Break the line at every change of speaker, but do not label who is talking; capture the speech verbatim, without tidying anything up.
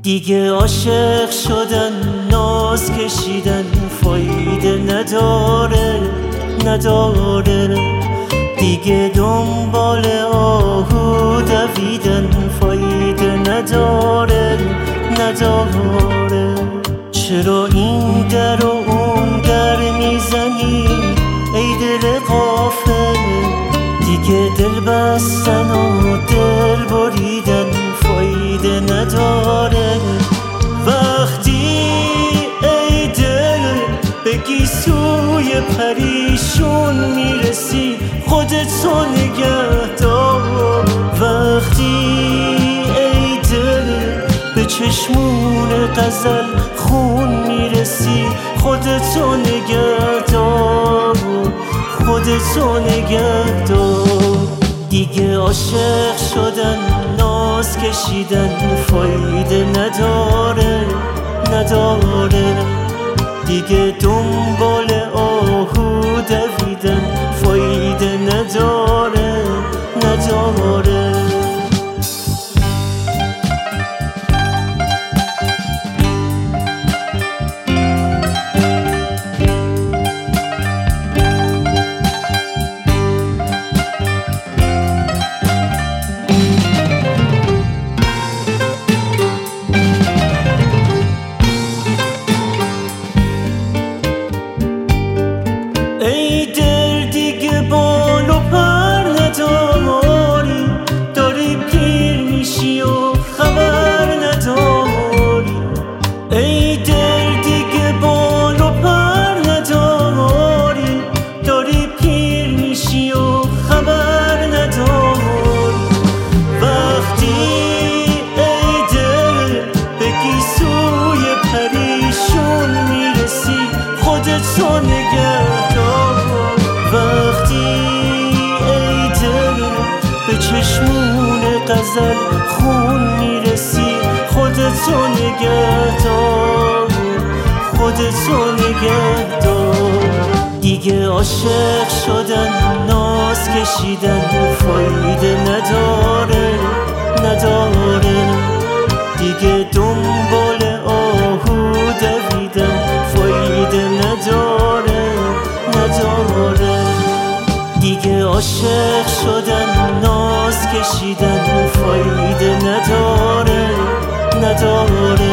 دیگه عاشق شدن ناز کشیدن فایده نداره نداره دیگه دنبال آهو دویدن فایده نداره نداره چرا این در و اون در میزنی ای دل غافل دیگه دل بستن و دل بریدن فایده نداره وقتی ای دل بگی سوی پریشون میرسی خودتو نگه دار وقتی ای دل به چشمون غزل خون میرسی خودتو نگه دار خودتو نگه دار دیگه عاشق شدن ناز کشیدن فایده نداره نداره دیگه دنبال آهو دویدن فایده نداره نداره ای دل دیگه بال و پر نداری داری پیر میشی و خبر نداری ای دل دیگه بال و پر نداری داری پیر میشی و خبر نداری وقتی ای دل بگی سوی پریشون میرسی خودتو نگه وقتی ای دل به چشمون غزل خون میرسی خودتو نگه دار خودتو نگه دار دیگه عاشق شدن ناز کشیدن فایده نداره نداره دیگه دنبال آهو دویدن فایده نداره نداره دیگه عاشق شدن ناز کشیدن فایده نداره نداره